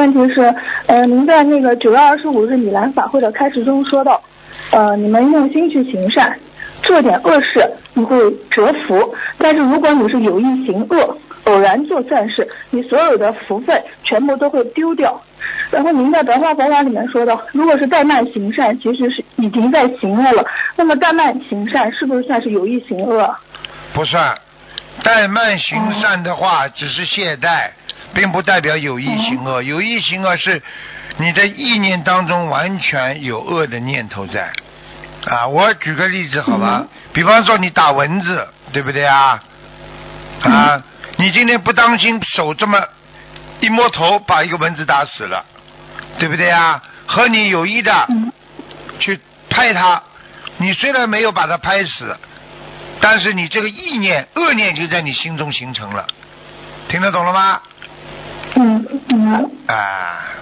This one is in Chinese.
问题是，您在那个9月25日米兰法会的开始中说到，你们用心去行善，做点恶事，你会折福；但是如果你是有意行恶，偶然做善事，你所有的福分全部都会丢掉。然后您在白话佛法里面说到，如果是怠慢行善，其实是已经在行恶了。那么怠慢行善是不是算是有意行恶？ 不算，怠慢行善的话只是懈怠，并不代表有意行恶。有意行恶是你的意念当中完全有恶的念头在。我举个例子好吧，比方说你打蚊子，对不对啊？你今天不当心手这么一摸头，把一个蚊子打死了，对不对啊？和你有意的去拍它，你虽然没有把它拍死，但是你这个意念恶念就在你心中形成了，听得懂了吗？ 明白了。